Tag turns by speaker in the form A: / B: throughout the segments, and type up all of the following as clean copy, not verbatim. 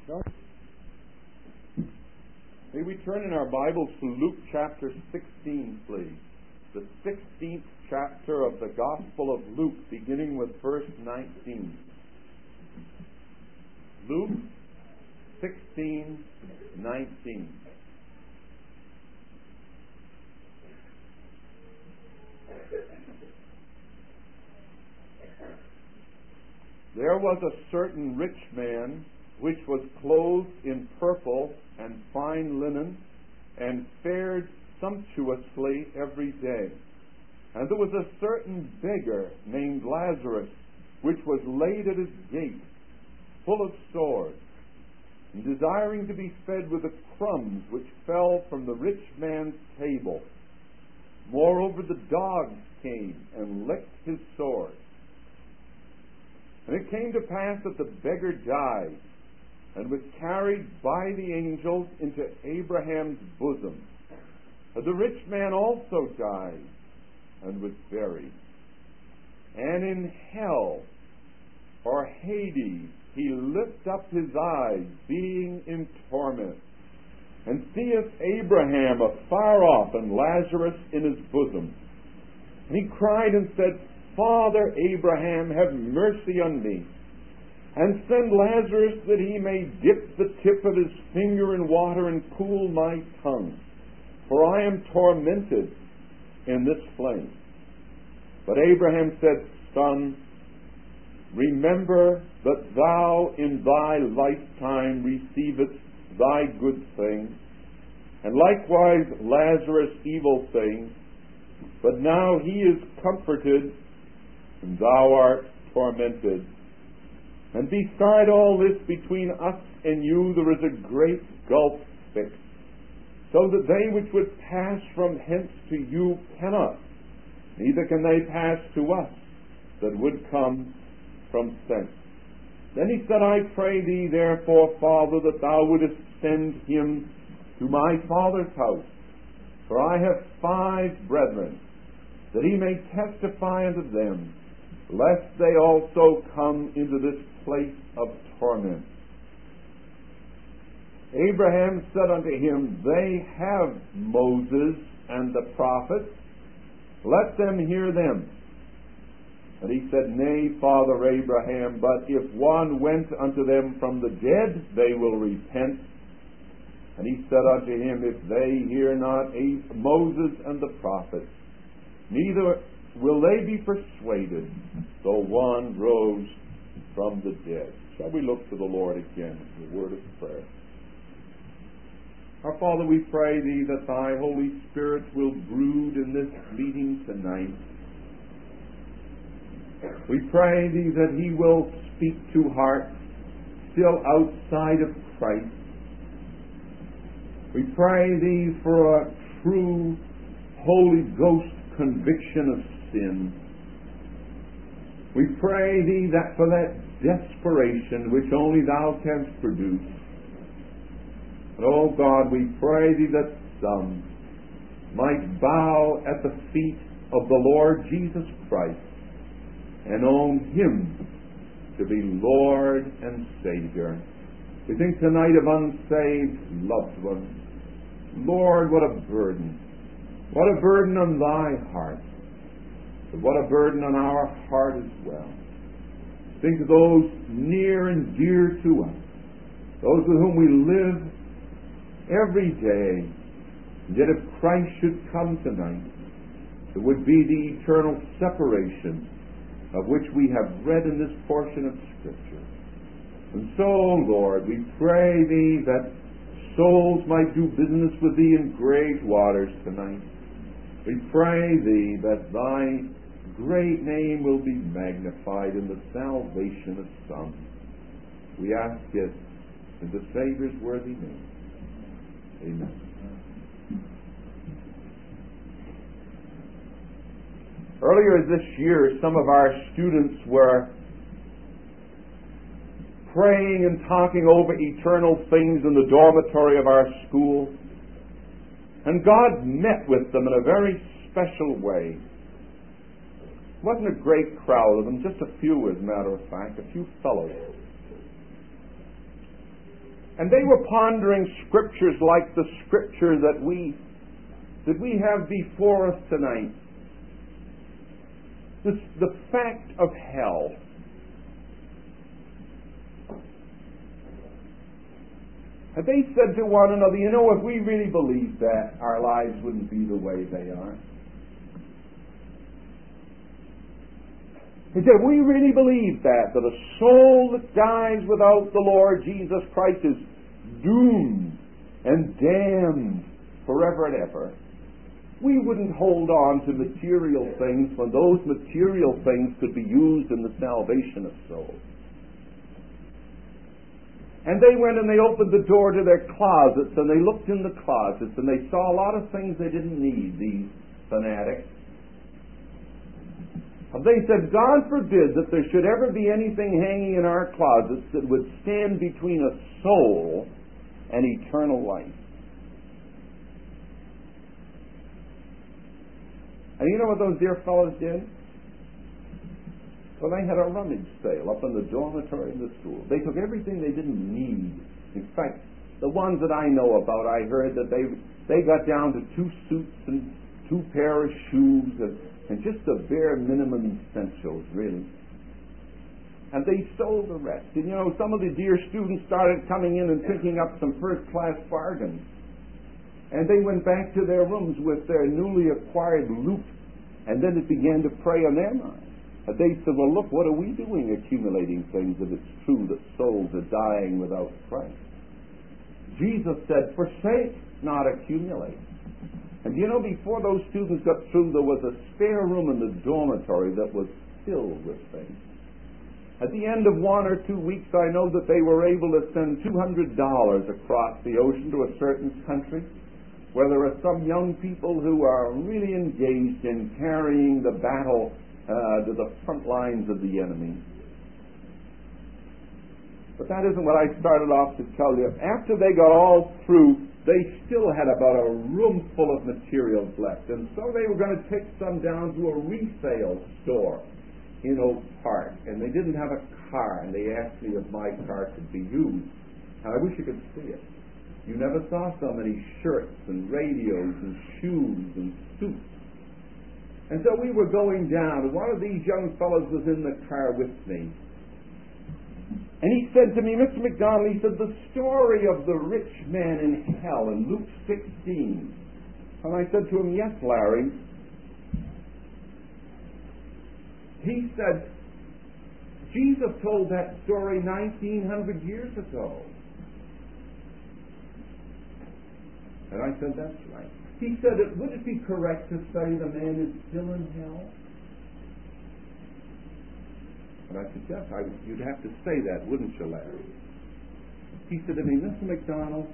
A: May we turn in our Bibles to Luke chapter 16, please. The 16th chapter of the Gospel of Luke, beginning with verse 19. Luke 16:19. There was a certain rich man which was clothed in purple and fine linen, and fared sumptuously every day. And there was a certain beggar named Lazarus, which was laid at his gate, full of sores, and desiring to be fed with the crumbs which fell from the rich man's table. Moreover, the dogs came and licked his sores. And it came to pass that the beggar died, and was carried by the angels into Abraham's bosom. But the rich man also died, and was buried. And in hell, or Hades, he lift up his eyes, being in torment, and seeth Abraham afar off, and Lazarus in his bosom. And he cried and said, Father Abraham, have mercy on me, and send Lazarus that he may dip the tip of his finger in water and cool my tongue, for I am tormented in this flame. But Abraham said, Son, remember that thou in thy lifetime receivest thy good things, and likewise Lazarus evil things, but now he is comforted, and thou art tormented. And beside all this, between us and you there is a great gulf fixed, so that they which would pass from hence to you cannot, neither can they pass to us that would come from thence. Then he said, I pray thee therefore, Father, that thou wouldest send him to my father's house, for I have 5 brethren, that he may testify unto them, lest they also come into this place of torment. Abraham said unto him, They have Moses and the prophets, let them hear them. And he said, Nay, Father Abraham, but if one went unto them from the dead, they will repent. And he said unto him, If they hear not Moses and the prophets, neither will they be persuaded, though one rose from the dead. Shall we look to the Lord again in the word of prayer? Our Father, we pray thee that thy Holy Spirit will brood in this meeting tonight. We pray thee that he will speak to hearts still outside of Christ. We pray thee for a true Holy Ghost conviction of sin. We pray thee that for that desperation which only thou canst produce. And oh God, we pray thee that some might bow at the feet of the Lord Jesus Christ and own him to be Lord and Savior. We think tonight of unsaved loved ones. Lord, what a burden. What a burden on thy heart. But what a burden on our heart as well. Think of those near and dear to us, those with whom we live every day. And yet if Christ should come tonight, it would be the eternal separation of which we have read in this portion of Scripture. And so, Lord, we pray thee that souls might do business with thee in great waters tonight. We pray thee that thy great name will be magnified in the salvation of some. We ask it in the Savior's worthy name. Amen. Earlier this year, some of our students were praying and talking over eternal things in the dormitory of our school. And God met with them in a very special way. It wasn't a great crowd of them, just a few, as a matter of fact, a few fellows. And they were pondering scriptures like the scripture that we have before us tonight. The fact of hell. And they said to one another, you know, if we really believed that, our lives wouldn't be the way they are. He said, if we really believe that a soul that dies without the Lord Jesus Christ is doomed and damned forever and ever, we wouldn't hold on to material things when those material things could be used in the salvation of souls. And they went and they opened the door to their closets and they looked in the closets and they saw a lot of things they didn't need, these fanatics. And they said, God forbid that there should ever be anything hanging in our closets that would stand between a soul and eternal life. And you know what those dear fellows did? Well, they had a rummage sale up in the dormitory of the school. They took everything they didn't need. In fact, the ones that I know about, I heard that they got down to 2 suits and 2 pair of shoes and just the bare minimum essentials, really. And they sold the rest. And you know, some of the dear students started coming in and picking up some first-class bargains. And they went back to their rooms with their newly acquired loot, and then it began to prey on their minds. And they said, well, look, what are we doing accumulating things if it's true that souls are dying without Christ? Jesus said, forsake, not accumulate. And you know, before those students got through, there was a spare room in the dormitory that was filled with things. At the end of 1 or 2 weeks, I know that they were able to send $200 across the ocean to a certain country where there are some young people who are really engaged in carrying the battle to the front lines of the enemy. But that isn't what I started off to tell you. After they got all through, they still had about a room full of materials left. And so they were going to take some down to a resale store in Oak Park. And they didn't have a car, and they asked me if my car could be used. And I wish you could see it. You never saw so many shirts and radios and shoes and suits. And so we were going down, and one of these young fellows was in the car with me. And he said to me, Mr. McDonald, he said, the story of the rich man in hell in Luke 16. And I said to him, yes, Larry. He said, Jesus told that story 1900 years ago. And I said, that's right. He said, would it be correct to say the man is still in hell? And I said, yes, you'd have to say that, wouldn't you, Larry? He said to me, Mr. McDonald,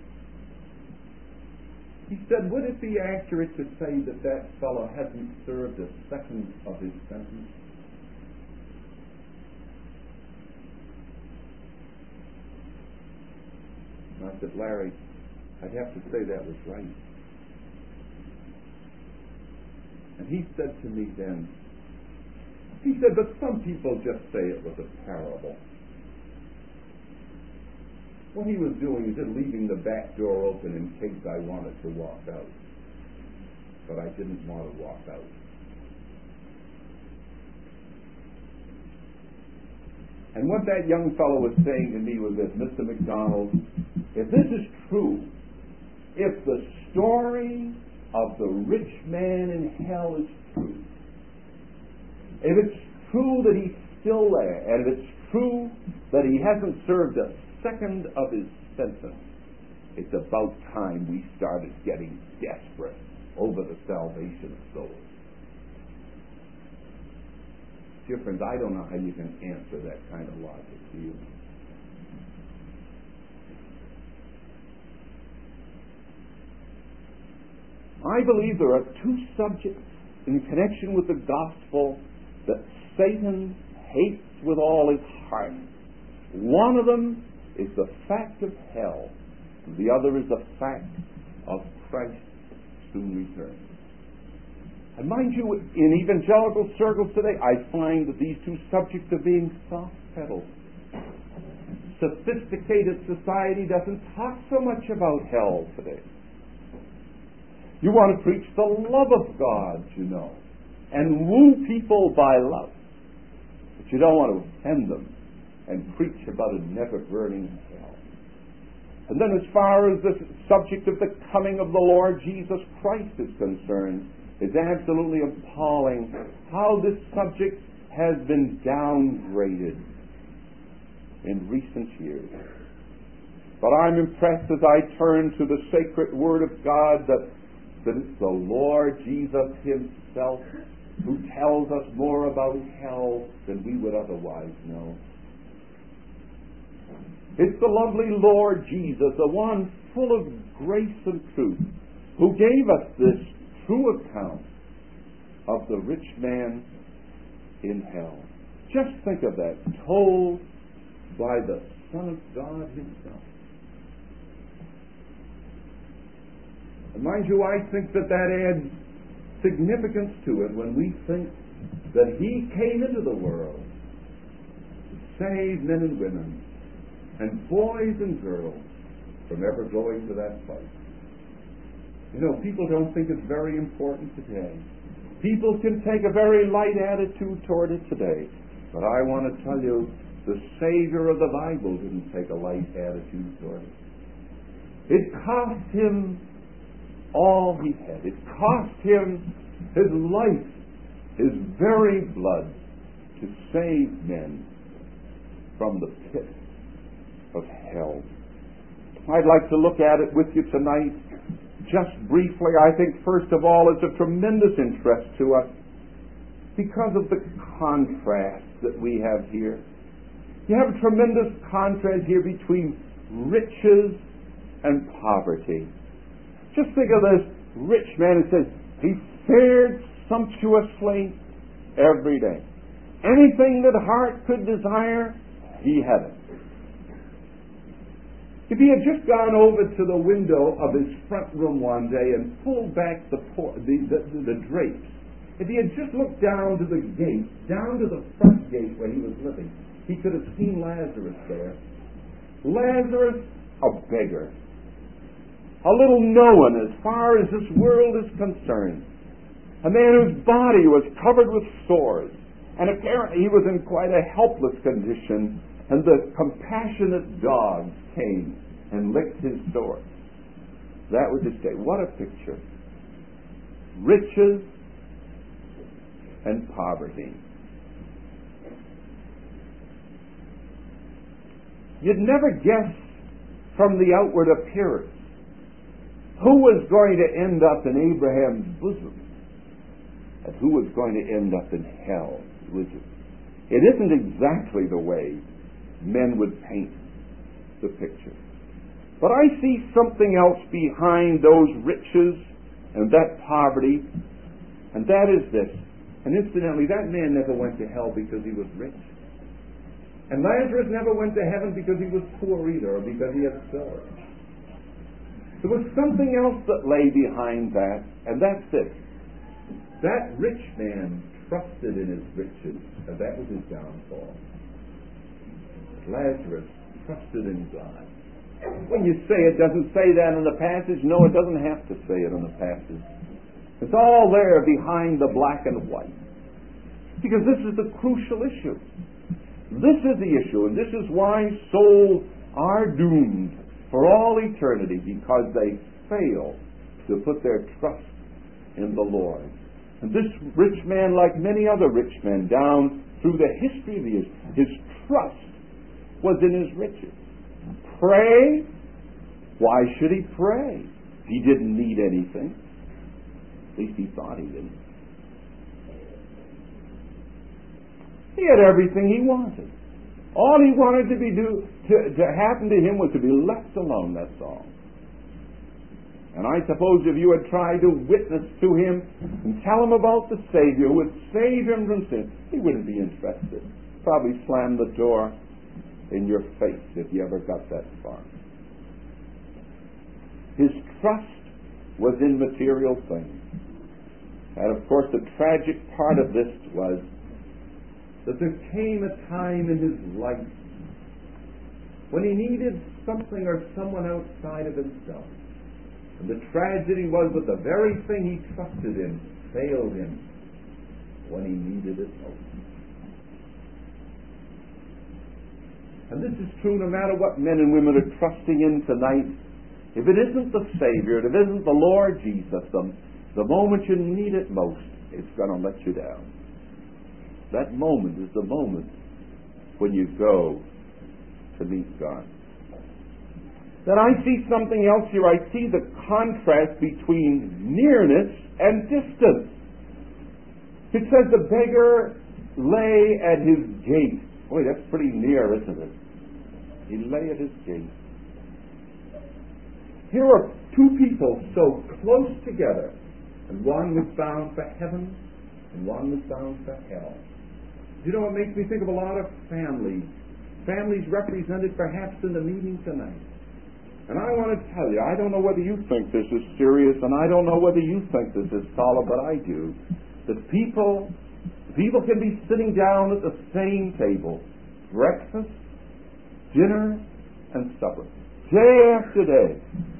A: he said, would it be accurate to say that that fellow hasn't served a second of his sentence? And I said, Larry, I'd have to say that was right. And he said to me then, he said, but some people just say it was a parable. What he was doing is just leaving the back door open in case I wanted to walk out. But I didn't want to walk out. And what that young fellow was saying to me was this, Mr. McDonald, if this is true, if the story of the rich man in hell is true, if it's true that he's still there, and if it's true that he hasn't served a second of his sentence, it's about time we started getting desperate over the salvation of souls. Dear friends, I don't know how you can answer that kind of logic, do you? I believe there are 2 subjects in connection with the gospel that Satan hates with all his heart. One of them is the fact of hell. The other is the fact of Christ's soon return. And mind you, in evangelical circles today, I find that these 2 subjects are being soft-pedaled. sophisticated society doesn't talk so much about hell today. You want to preach the love of God, you know, and woo people by love. But you don't want to offend them and preach about a never-burning hell. And then as far as the subject of the coming of the Lord Jesus Christ is concerned, it's absolutely appalling how this subject has been downgraded in recent years. But I'm impressed as I turn to the sacred Word of God that it's the Lord Jesus Himself who tells us more about hell than we would otherwise know. It's the lovely Lord Jesus, the one full of grace and truth, who gave us this true account of the rich man in hell. Just think of that, told by the Son of God Himself. And mind you, I think that adds significance to it when we think that He came into the world to save men and women and boys and girls from ever going to that place. You know, people don't think it's very important today. People can take a very light attitude toward it today. But I want to tell you, the Savior of the Bible didn't take a light attitude toward it. It cost Him all He had. It cost Him His life, His very blood, to save men from the pit of hell. I'd like to look at it with you tonight just briefly. I think first of all it's of tremendous interest to us because of the contrast that we have here. You have a tremendous contrast here between riches and poverty. Just think of this rich man who says he fared sumptuously every day. Anything that heart could desire, he had it. If he had just gone over to the window of his front room one day and pulled back the drapes, if he had just looked down to the gate, down to the front gate where he was living, he could have seen Lazarus there. Lazarus, a beggar. A little known as far as this world is concerned. A man whose body was covered with sores. And apparently he was in quite a helpless condition. And the compassionate dogs came and licked his sores. That was his day. What a picture. Riches and poverty. You'd never guess from the outward appearance who was going to end up in Abraham's bosom and who was going to end up in hell. It isn't exactly the way men would paint the picture. But I see something else behind those riches and that poverty, and that is this. And incidentally, that man never went to hell because he was rich. And Lazarus never went to heaven because he was poor either, or because he had sores. There was something else that lay behind that, and that's this. That rich man trusted in his riches, and that was his downfall. Lazarus trusted in God. When you say it doesn't say that in the passage, no, it doesn't have to say it in the passage. It's all there behind the black and white. Because this is the crucial issue. This is the issue, and this is why souls are doomed for all eternity, because they fail to put their trust in the Lord. And this rich man, like many other rich men down through the history of the years, his trust was in his riches. Pray? Why should he pray? He didn't need anything. At least he thought he didn't. He had everything he wanted. All he wanted to happen to him was to be left alone, that's all. And I suppose if you had tried to witness to him and tell him about the Savior who would save him from sin, he wouldn't be interested. Probably slam the door in your face if you ever got that far. His trust was in material things. And of course the tragic part of this was that there came a time in his life when he needed something or someone outside of himself. And the tragedy was that the very thing he trusted in failed him when he needed it most. And this is true no matter what men and women are trusting in tonight. If it isn't the Savior, if it isn't the Lord Jesus, the moment you need it most, it's going to let you down. That moment is the moment when you go to meet God. Then I see something else here. I see the contrast between nearness and distance. It says the beggar lay at his gate. Boy, that's pretty near, isn't it? He lay at his gate. Here are two people so close together, and one was bound for heaven, and one was bound for hell. You know, it makes me think of a lot of families. Families represented perhaps in the meeting tonight. And I want to tell you, I don't know whether you think this is serious, and I don't know whether you think this is solemn, but I do. That people can be sitting down at the same table, breakfast, dinner, and supper, day after day.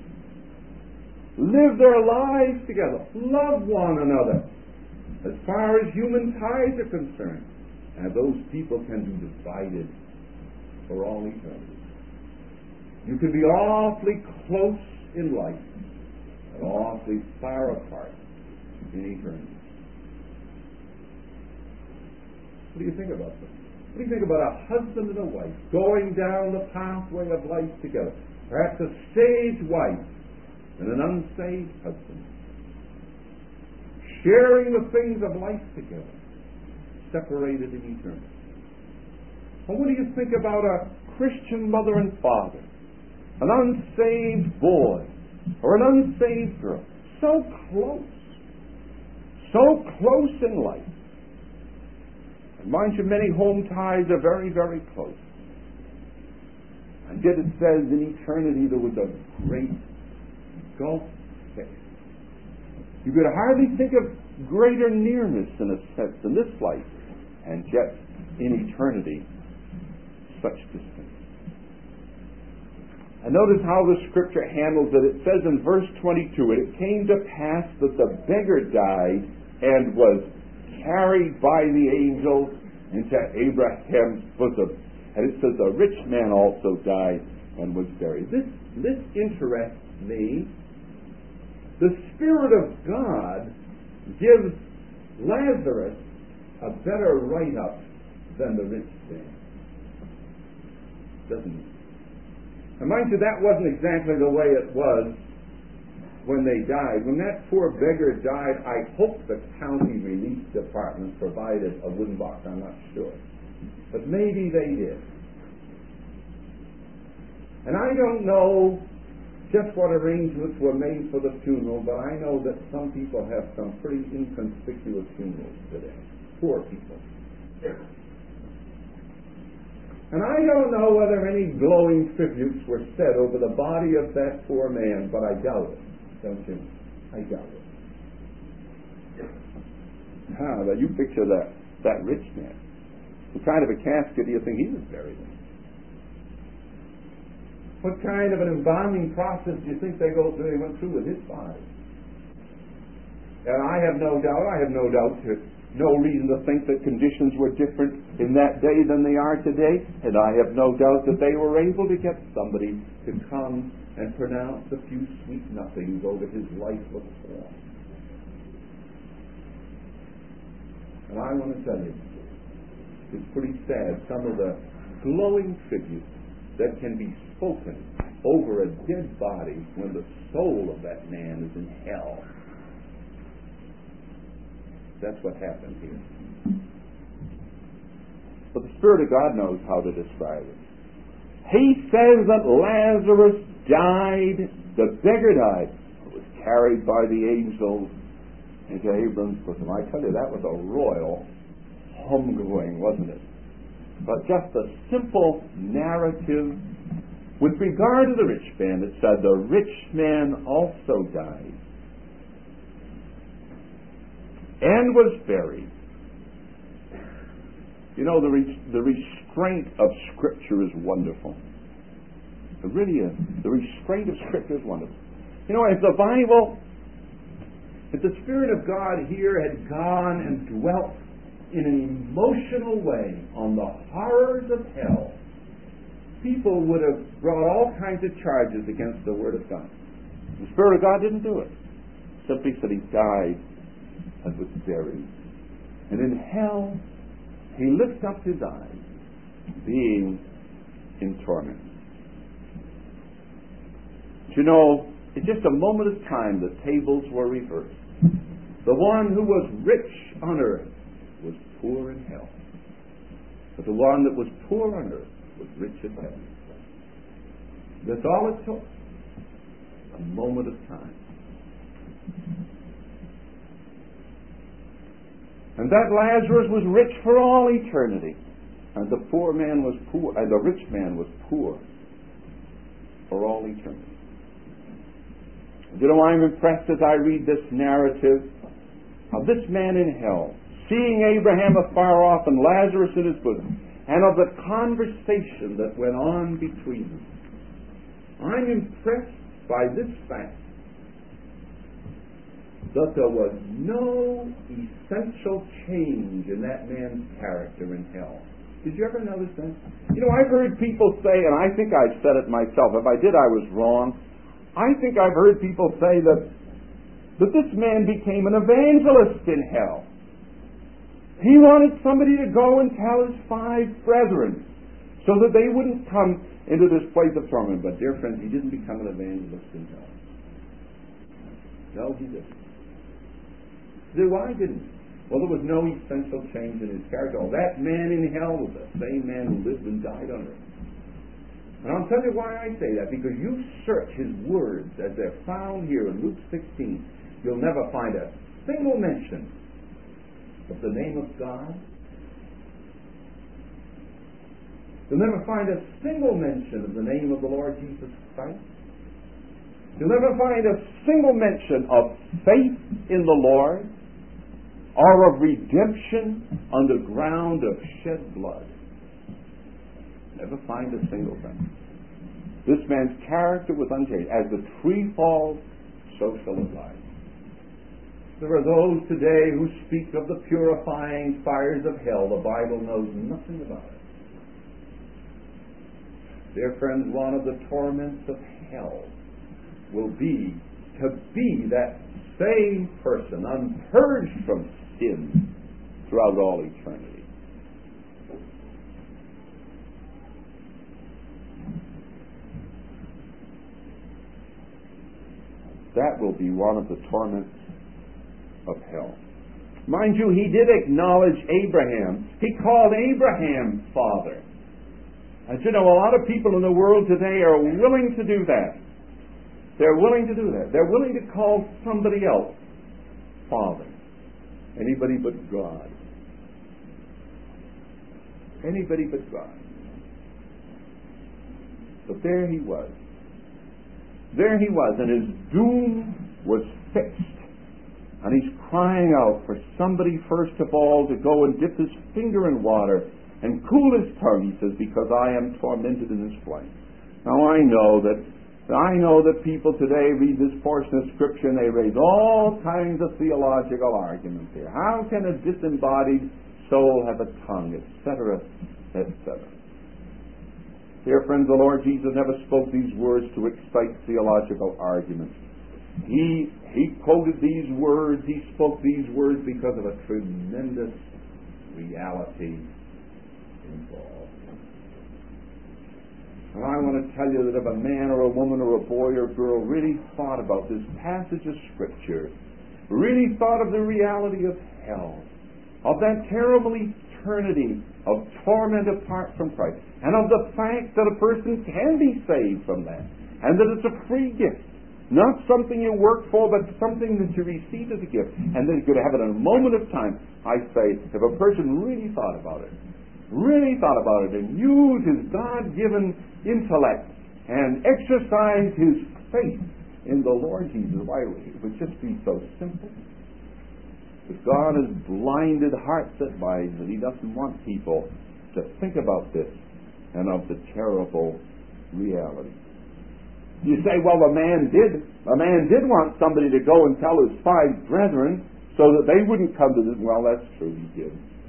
A: Live their lives together, love one another, as far as human ties are concerned. And those people can be divided for all eternity. You can be awfully close in life and awfully far apart in eternity. What do you think about this? What do you think about a husband and a wife going down the pathway of life together? Perhaps a saved wife and an unsaved husband, sharing the things of life together, separated in eternity. And what do you think about a Christian mother and father, an unsaved boy or an unsaved girl, so close in life? And mind you, many home ties are very, very close. And yet it says in eternity there was a great gulf fixed. You could hardly think of greater nearness in a sense in this life, and yet in eternity such distance. And notice how the Scripture handles it. It says in verse 22, "And it came to pass that the beggar died and was carried by the angels into Abraham's bosom." And it says the rich man also died and was buried. This interests me. The Spirit of God gives Lazarus a better write-up than the rich man, doesn't he? And mind you, that wasn't exactly the way it was when they died. When that poor beggar died, I hope the county relief department provided a wooden box. I'm not sure. But maybe they did. And I don't know just what arrangements were made for the funeral, but I know that some people have some pretty inconspicuous funerals today. Poor people. And I don't know whether any glowing tributes were said over the body of that poor man, but I doubt it. Don't you? I doubt it. Now you picture that rich man. What kind of a casket do you think he was buried in? What kind of an embalming process do you think they went through with his body? And I have no doubt, no reason to think that conditions were different in that day than they are today, and I have no doubt that they were able to get somebody to come and pronounce a few sweet nothings over his lifeless form. And I want to tell you, it's pretty sad, some of the glowing tributes that can be spoken over a dead body when the soul of that man is in hell. That's what happened here. But the Spirit of God knows how to describe it. He says that Lazarus died, the beggar died, was carried by the angels into Abram's bosom. I tell you, that was a royal homegoing, wasn't it? But just a simple narrative. With regard to the rich man, it said the rich man also died and was buried. You know, the restraint of Scripture is wonderful. The restraint of Scripture is wonderful. You know, if the Spirit of God here had gone and dwelt in an emotional way on the horrors of hell, people would have brought all kinds of charges against the Word of God. The Spirit of God didn't do it. Simply said he died and was buried. And in hell, he lifted up his eyes, being in torment. But you know, in just a moment of time, the tables were reversed. The one who was rich on earth was poor in hell. But the one that was poor on earth was rich in heaven. That's all it took. A moment of time. And that Lazarus was rich for all eternity. And the poor man was poor, and the rich man was poor for all eternity. You know, I'm impressed as I read this narrative of this man in hell, seeing Abraham afar off and Lazarus in his bosom, and of the conversation that went on between them. I'm impressed by this fact that there was no essential change in that man's character in hell. Did you ever notice that? You know, I've heard people say, and I think I've said it myself, if I did I was wrong, I think I've heard people say that this man became an evangelist in hell. He wanted somebody to go and tell his 5 brethren so that they wouldn't come into this place of torment. But dear friends, he didn't become an evangelist in hell. No, he didn't. Then why didn't he? Well, there was no essential change in his character. Oh, that man in hell was the same man who lived and died on earth. And I'll tell you why I say that. Because you search his words as they're found here in Luke 16, you'll never find a single mention of the name of God. You'll never find a single mention of the name of the Lord Jesus Christ. You'll never find a single mention of faith in the Lord or of redemption on the ground of shed blood. Never find a single thing. This man's character was unchanged. As the tree falls, so shall it lie. There are those today who speak of the purifying fires of hell. The Bible knows nothing about it. Dear friends, one of the torments of hell will be to be that same person, unpurged from sin throughout all eternity. That will be one of the torments of hell. Mind you, he did acknowledge Abraham. He called Abraham father. And you know, a lot of people in the world today are willing to do that. They're willing to do that. They're willing to call somebody else father. Anybody but God. Anybody but God. But there he was. There he was, and his doom was fixed. And he's crying out for somebody, first of all, to go and dip his finger in water and cool his tongue, he says, because I am tormented in this flame. Now I know that people today read this portion of Scripture and they raise all kinds of theological arguments here. How can a disembodied soul have a tongue, etc., etc.? Dear friends, the Lord Jesus never spoke these words to excite theological arguments. He quoted these words, he spoke these words because of a tremendous reality involved. And I want to tell you that if a man or a woman or a boy or girl really thought about this passage of Scripture, really thought of the reality of hell, of that terrible eternity of torment apart from Christ, and of the fact that a person can be saved from that, and that it's a free gift, not something you work for, but something that you receive as a gift, and that you could have it in a moment of time. I say, if a person really thought about it, and used his God-given intellect, and exercised his faith in the Lord Jesus, why, it would just be so simple. But God has blinded hearts and minds, and he doesn't want people to think about this and of the terrible reality. You say, well, a man did want somebody to go and tell his 5 brethren so that they wouldn't come to this. Well, that's true, he did.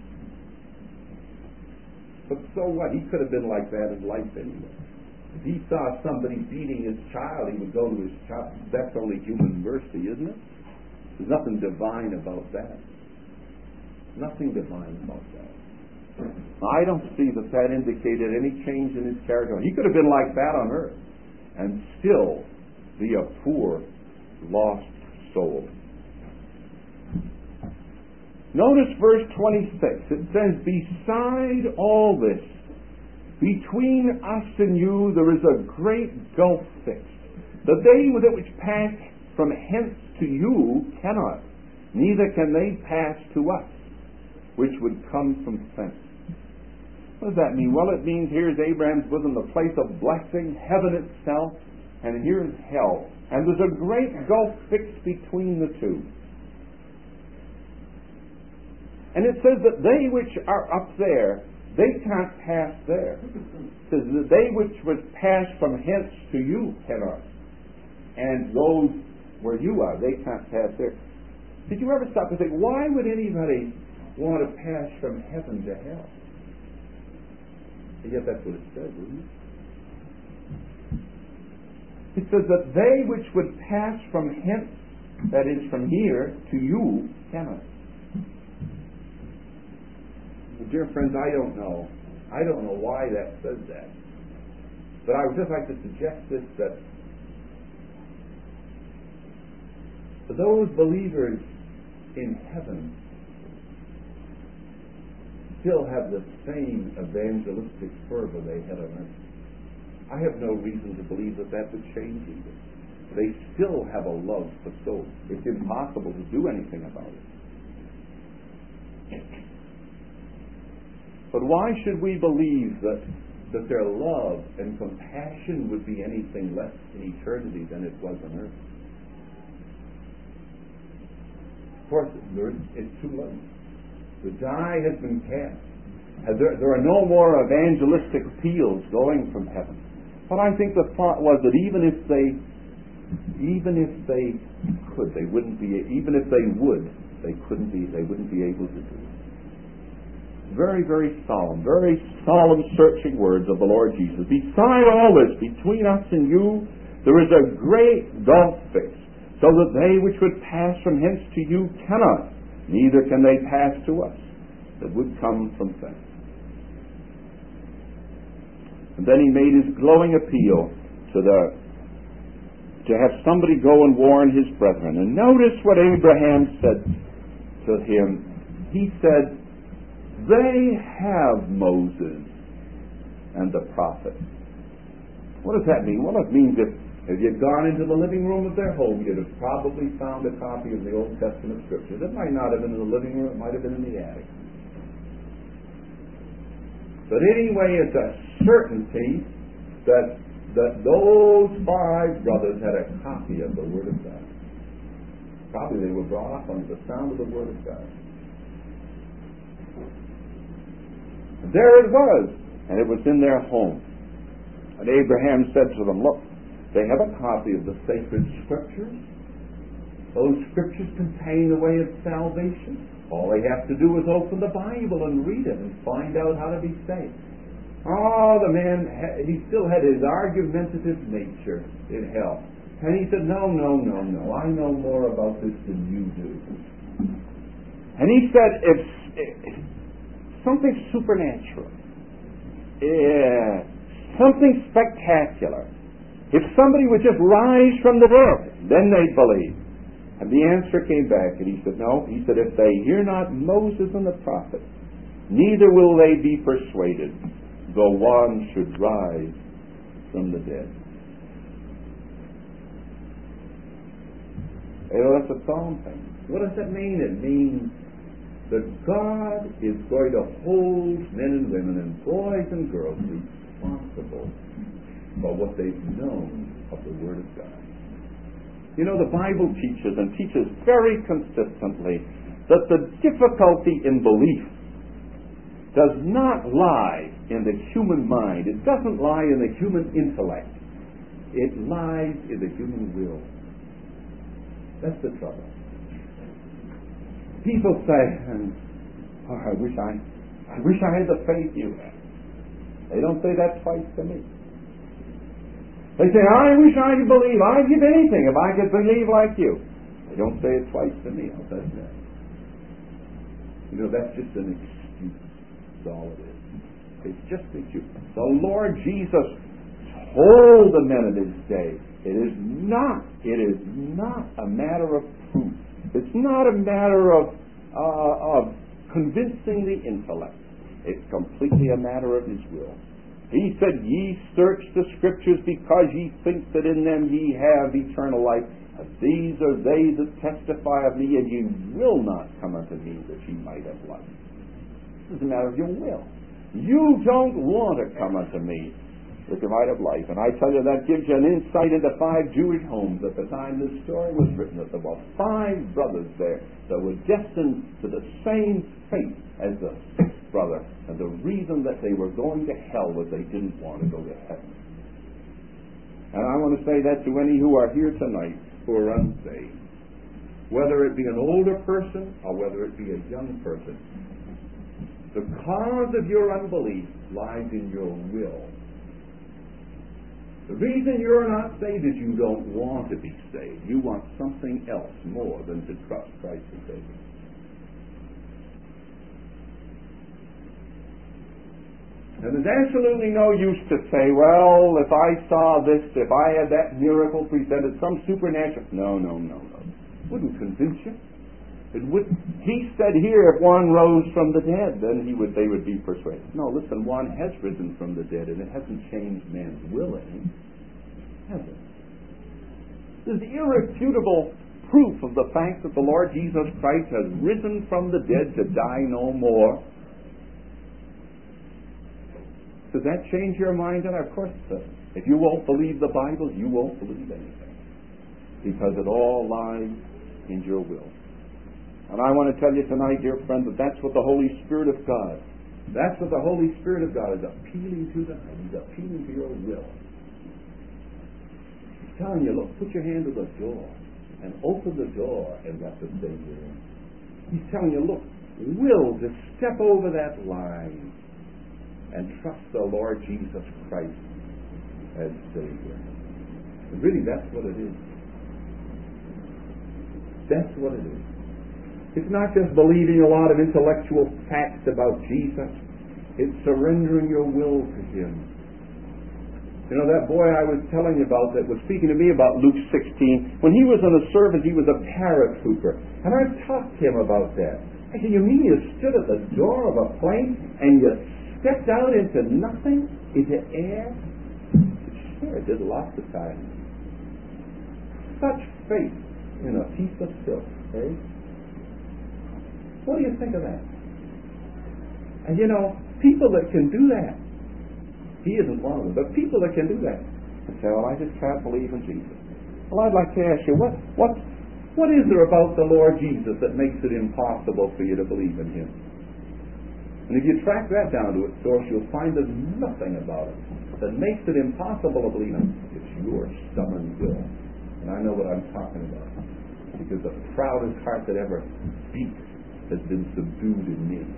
A: But so what? He could have been like that in life anyway. If he saw somebody beating his child, he would go to his child. That's only human mercy, isn't it? There's nothing divine about that. Nothing divine about that. I don't see that indicated any change in his character. He could have been like that on earth and still be a poor, lost soul. Notice verse 26. It says, beside all this, between us and you there is a great gulf fixed, that they which pass from hence to you cannot, neither can they pass to us, which would come from thence. What does that mean? Well, it means here's Abraham's bosom, the place of blessing, heaven itself, and here's hell. And there's a great gulf fixed between the two. And it says that they which are up there, they can't pass there. It says that they which would pass from hence to you cannot. And those where you are, they can't pass there. Did you ever stop and think, why would anybody want to pass from heaven to hell? And yet that's what it says, isn't it? It says that they which would pass from hence, that is from here, to you, cannot. Well, dear friends, I don't know. I don't know why that says that. But I would just like to suggest this, that for those believers in heaven still have the same evangelistic fervor they had on earth. I have no reason to believe that that would change either. They still have a love for souls. It's impossible to do anything about it. But why should we believe that their love and compassion would be anything less in eternity than it was on earth? Of course, it's too late. The die has been cast. There are no more evangelistic appeals going from heaven. But I think the thought was that even if they could, they wouldn't be. Even if they would, they couldn't be. They wouldn't be able to do it. Very, very solemn searching words of the Lord Jesus. Beside all this, between us and you, there is a great gulf fixed, so that they which would pass from hence to you cannot, neither can they pass to us that would come from thence. And then he made his glowing appeal to have somebody go and warn his brethren. And notice what Abraham said to him. He said, they have Moses and the prophets. What does that mean? Well, it means if you'd gone into the living room of their home, you'd have probably found a copy of the Old Testament Scriptures. It might not have been in the living room, it might have been in the attic. But anyway, it's a certainty that those 5 brothers had a copy of the Word of God. Probably they were brought up under the sound of the Word of God. And there it was, and it was in their home. And Abraham said to them, look, they have a copy of the sacred Scriptures. Those Scriptures contain the way of salvation. All they have to do is open the Bible and read it and find out how to be saved. Oh, the man, he still had his argumentative nature in hell. And he said, no, I know more about this than you do. And he said, if something supernatural, something spectacular, if somebody would just rise from the dead, then they'd believe. And the answer came back, and he said, no. He said, if they hear not Moses and the prophets, neither will they be persuaded, though one should rise from the dead. You know, that's a solemn thing. What does that mean? It means that God is going to hold men and women and boys and girls responsible for what they've known of the Word of God. You know, the Bible teaches very consistently that the difficulty in belief does not lie in the human mind. It doesn't lie in the human intellect. It lies in the human will. That's the trouble. People say, oh, I wish I had the faith you have. They don't say that twice to me. They say, I wish I could believe. I'd give anything if I could believe like you. They don't say it twice to me. I'll tell you that. You know, that's just an excuse. That's all it is. It's just an excuse. The Lord Jesus told the men of his day, it is not a matter of proof. It's not a matter of convincing the intellect. It's completely a matter of his will. He said, ye search the Scriptures because ye think that in them ye have eternal life. And these are they that testify of me, and ye will not come unto me that ye might have life. It's a matter of your will. You don't want to come unto me that you might have life. And I tell you, that gives you an insight into 5 Jewish homes at the time this story was written, that there were 5 brothers there that were destined to the same fate as the 6th brother. And the reason that they were going to hell was they didn't want to go to heaven. And I want to say that to any who are here tonight who are unsaved, whether it be an older person or whether it be a young person, the cause of your unbelief lies in your will. The reason you're not saved is you don't want to be saved. You want something else more than to trust Christ as Savior. And there's absolutely no use to say, well, if I saw this, if I had that miracle presented, some supernatural... No. It wouldn't convince you. It would. He said here, if one rose from the dead, then they would be persuaded. No, listen, one has risen from the dead, and it hasn't changed man's will any, has it? There's irrefutable proof of the fact that the Lord Jesus Christ has risen from the dead to die no more. Does that change your mind? And of course it does. If you won't believe the Bible, you won't believe anything. Because it all lies in your will. And I want to tell you tonight, dear friend, that that's what the Holy Spirit of God, that's what the Holy Spirit of God is appealing to tonight. He's appealing to your will. He's telling you, look, put your hand to the door and open the door and let the Savior in. He's telling you, look, will to step over that line and trust the Lord Jesus Christ as Savior. And really, that's what it is. That's what it is. It's not just believing a lot of intellectual facts about Jesus. It's surrendering your will to Him. You know, that boy I was telling you about that was speaking to me about Luke 16, when he was on a service, he was a paratrooper. And I talked to him about that. I said, you mean you stood at the door of a plane and you stepped out into nothing, into air? Sure, I did lots of times. Such faith in a piece of silk, eh? What do you think of that? And you know, people that can do that, he isn't one of them, but people that can do that and say, well, I just can't believe in Jesus. Well, I'd like to ask you, what is there about the Lord Jesus that makes it impossible for you to believe in Him? And if you track that down to its source, you'll find there's nothing about it that makes it impossible to believe in Him. It's your stubborn will. And I know what I'm talking about. Because the proudest heart that ever beat has been subdued in me.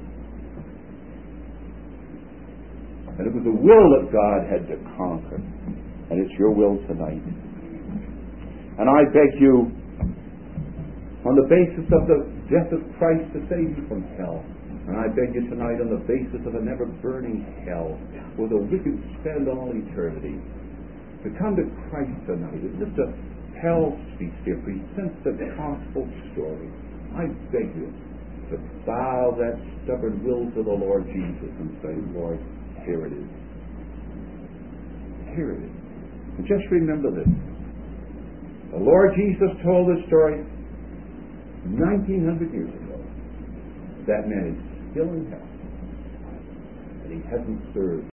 A: And it was a will that God had to conquer. And it's your will tonight. And I beg you, on the basis of the death of Christ to save you from hell, and I beg you tonight on the basis of a never-burning hell where the wicked spend all eternity, to come to Christ tonight. It's just a hell speech here, presents the gospel story. I beg you to bow that stubborn will to the Lord Jesus and say, Lord, here it is. Here it is. And just remember this. The Lord Jesus told this story 1900 years ago. That man is still in hell. And he hasn't served